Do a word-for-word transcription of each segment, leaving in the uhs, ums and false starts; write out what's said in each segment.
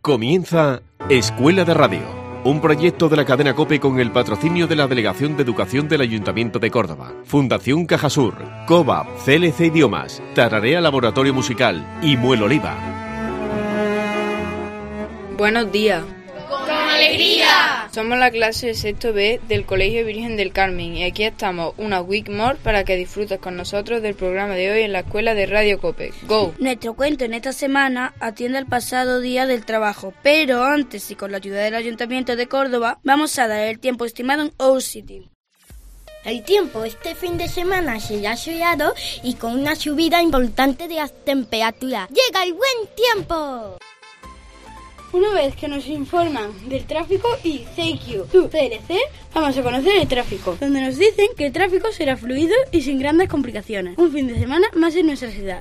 Comienza Escuela de Radio, un proyecto de la cadena COPE con el patrocinio de la Delegación de Educación del Ayuntamiento de Córdoba, Fundación Cajasur, COVAP, C L C Idiomas, Tararea Laboratorio Musical y Muel Oliva. Buenos días. ¡Con alegría! Somos la clase de sexto B del Colegio Virgen del Carmen y aquí estamos una week more para que disfrutes con nosotros del programa de hoy en la Escuela de Radio COPE. ¡Go! Nuestro cuento en esta semana atiende al pasado día del trabajo, pero antes y con la ayuda del Ayuntamiento de Córdoba vamos a dar el tiempo estimado en Our City. El tiempo este fin de semana será soleado y con una subida importante de las temperaturas. ¡Llega el buen tiempo! Una vez que nos informan del tráfico y Thank You to C L C, vamos a conocer el tráfico, donde nos dicen que el tráfico será fluido y sin grandes complicaciones. Un fin de semana más en nuestra ciudad.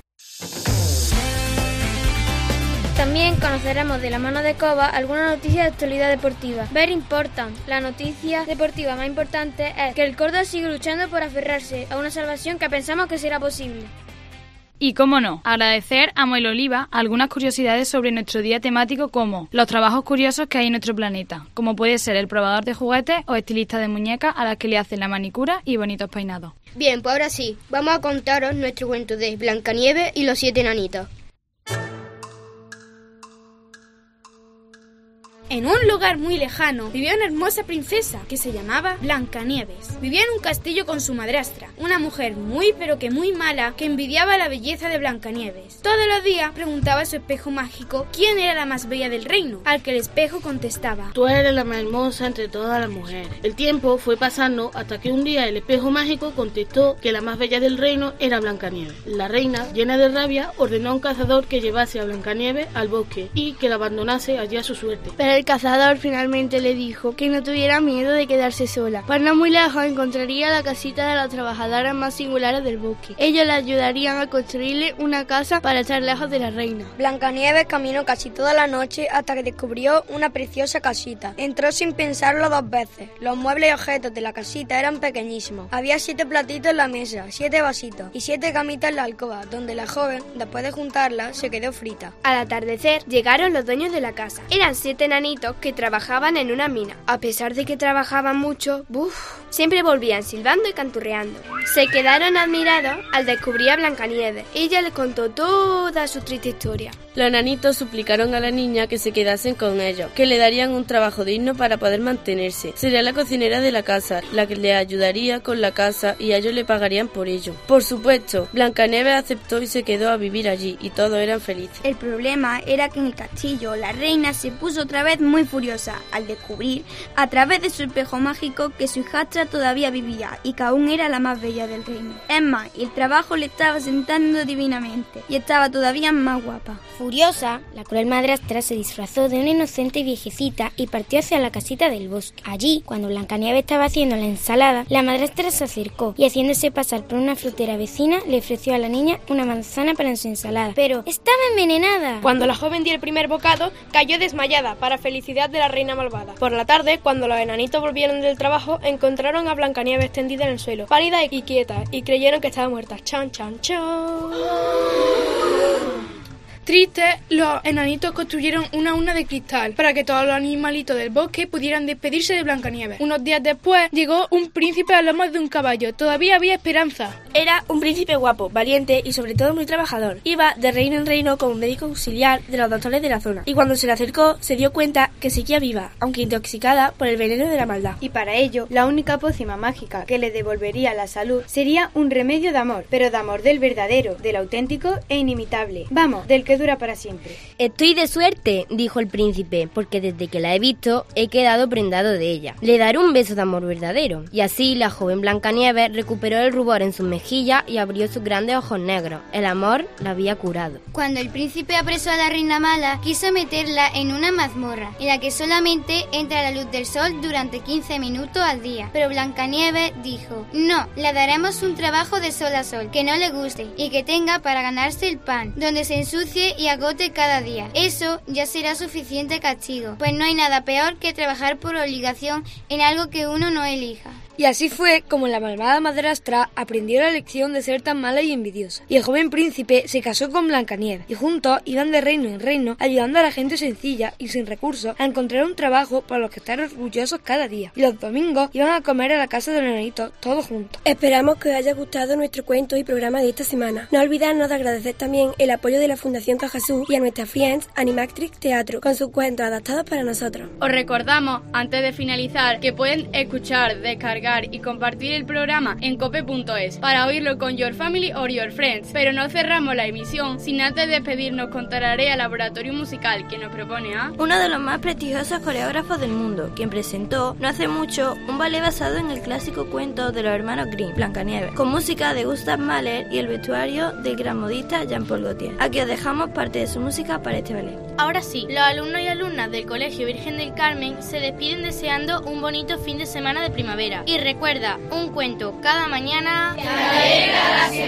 También conoceremos de la mano de Coba alguna noticia de actualidad deportiva. Very important. La noticia deportiva más importante es que el Córdoba sigue luchando por aferrarse a una salvación que pensamos que será posible. Y cómo no, agradecer a Muel Oliva algunas curiosidades sobre nuestro día temático como los trabajos curiosos que hay en nuestro planeta, como puede ser el probador de juguetes o estilista de muñecas a las que le hacen la manicura y bonitos peinados. Bien, pues ahora sí, vamos a contaros nuestro cuento de Blancanieves y los siete enanitos. En un lugar muy lejano vivía una hermosa princesa que se llamaba Blancanieves. Vivía en un castillo con su madrastra, una mujer muy pero que muy mala que envidiaba la belleza de Blancanieves. Todos los días preguntaba a su espejo mágico quién era la más bella del reino, al que el espejo contestaba: tú eres la más hermosa entre todas las mujeres. El tiempo fue pasando hasta que un día el espejo mágico contestó que la más bella del reino era Blancanieves. La reina, llena de rabia, ordenó a un cazador que llevase a Blancanieves al bosque y que la abandonase allí a su suerte. Pero el cazador finalmente le dijo que no tuviera miedo de quedarse sola. Pues no muy lejos encontraría la casita de las trabajadoras más singulares del bosque. Ellos le ayudarían a construirle una casa para estar lejos de la reina. Blancanieves caminó casi toda la noche hasta que descubrió una preciosa casita. Entró sin pensarlo dos veces. Los muebles y objetos de la casita eran pequeñísimos. Había siete platitos en la mesa, siete vasitos y siete camitas en la alcoba, donde la joven, después de juntarlas, se quedó frita. Al atardecer llegaron los dueños de la casa. Eran siete enanitos que trabajaban en una mina. A pesar de que trabajaban mucho, ¡buf!, siempre volvían silbando y canturreando. Se quedaron admirados al descubrir a Blancanieves. Ella les contó toda su triste historia. Los enanitos suplicaron a la niña que se quedasen con ellos, que le darían un trabajo digno para poder mantenerse. Sería la cocinera de la casa, la que le ayudaría con la casa y ellos le pagarían por ello. Por supuesto, Blancanieves aceptó y se quedó a vivir allí y todos eran felices. El problema era que en el castillo la reina se puso otra vez muy furiosa al descubrir a través de su espejo mágico que su hijastra todavía vivía y que aún era la más bella del reino. Es más, el trabajo le estaba sentando divinamente y estaba todavía más guapa. Furiosa, la cruel madrastra se disfrazó de una inocente viejecita y partió hacia la casita del bosque. Allí, cuando Blancanieves estaba haciendo la ensalada, la madrastra se acercó y, haciéndose pasar por una frutera vecina, le ofreció a la niña una manzana para su ensalada. Pero estaba envenenada. Cuando la joven dio el primer bocado, cayó desmayada para felicidad de la reina malvada. Por la tarde, cuando los enanitos volvieron del trabajo, encontraron a Blancanieves tendida en el suelo, pálida y quieta, y creyeron que estaba muerta. Chan, chan, chan. Tristes, los enanitos construyeron una urna de cristal para que todos los animalitos del bosque pudieran despedirse de Blancanieves. Unos días después llegó un príncipe a lomos de un caballo. Todavía había esperanza. Era un príncipe guapo, valiente y sobre todo muy trabajador. Iba de reino en reino como médico auxiliar de los doctores de la zona. Y cuando se le acercó, se dio cuenta que seguía viva, aunque intoxicada por el veneno de la maldad. Y para ello, la única pócima mágica que le devolvería la salud sería un remedio de amor, pero de amor del verdadero, del auténtico e inimitable. Vamos, del que dura para siempre. Estoy de suerte, dijo el príncipe, porque desde que la he visto he quedado prendado de ella. Le daré un beso de amor verdadero. Y así la joven Blancanieves recuperó el rubor en sus mejillas y abrió sus grandes ojos negros. El amor la había curado. Cuando el príncipe apresó a la reina mala, quiso meterla en una mazmorra, en la que solamente entra la luz del sol durante quince minutos al día. Pero Blancanieves dijo: no, le daremos un trabajo de sol a sol, que no le guste y que tenga para ganarse el pan, donde se ensucie y agote cada día. Eso ya será suficiente castigo, pues no hay nada peor que trabajar por obligación en algo que uno no elija. Y así fue como la malvada madrastra aprendió la lección de ser tan mala y envidiosa. Y el joven príncipe se casó con Blancanieves y juntos iban de reino en reino ayudando a la gente sencilla y sin recursos a encontrar un trabajo para los que estar orgullosos cada día. Y los domingos iban a comer a la casa de los enanitos todos juntos. Esperamos que os haya gustado nuestro cuento y programa de esta semana. No olvidarnos de agradecer también el apoyo de la Fundación Cajasur y a nuestra Friends Animatrix Teatro con sus cuentos adaptados para nosotros. Os recordamos, antes de finalizar, que pueden escuchar, descargar y compartir el programa en cope punto es para oírlo con your family or your friends. Pero no cerramos la emisión sin antes despedirnos con Tararea Laboratorio Musical, que nos propone a... uno de los más prestigiosos coreógrafos del mundo, quien presentó, no hace mucho, un ballet basado en el clásico cuento de los hermanos Grimm, Blancanieves, con música de Gustav Mahler y el vestuario del gran modista Jean-Paul Gaultier. Aquí os dejamos parte de su música para este ballet. Ahora sí, los alumnos y alumnas del Colegio Virgen del Carmen se despiden deseando un bonito fin de semana de primavera. Y recuerda, un cuento cada mañana... ¡Que alegra la